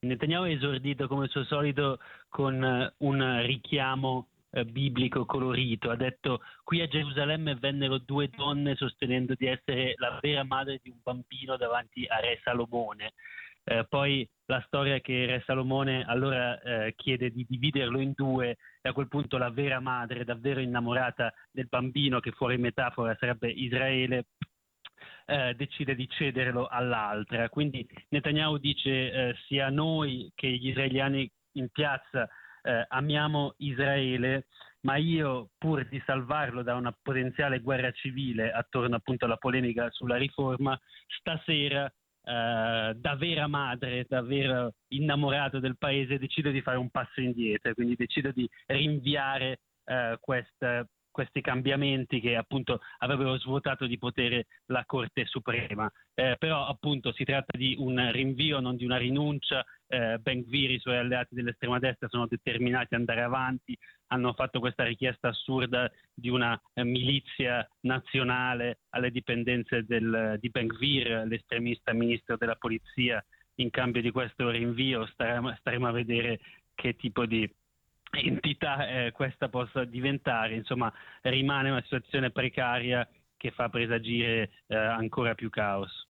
Netanyahu è esordito come al suo solito con un richiamo biblico colorito. Ha detto: qui a Gerusalemme vennero due donne sostenendo di essere la vera madre di un bambino davanti a Re Salomone. Poi la storia è che Re Salomone allora chiede di dividerlo in due, e a quel punto la vera madre, davvero innamorata del bambino, che fuori metafora sarebbe Israele, decide di cederlo all'altra. Quindi Netanyahu dice sia noi che gli israeliani in piazza amiamo Israele, ma io, pur di salvarlo da una potenziale guerra civile attorno appunto alla polemica sulla riforma, stasera da vera madre, da vero innamorato del paese, decido di fare un passo indietro, quindi decido di rinviare questi cambiamenti che appunto avrebbero svuotato di potere la Corte Suprema. Però appunto si tratta di un rinvio, non di una rinuncia. Ben Gvir, i suoi alleati dell'estrema destra, sono determinati ad andare avanti, hanno fatto questa richiesta assurda di una milizia nazionale alle dipendenze di Ben Gvir, l'estremista ministro della polizia. In cambio di questo rinvio staremo a vedere che tipo di entità questa possa diventare. Insomma, rimane una situazione precaria che fa presagire ancora più caos.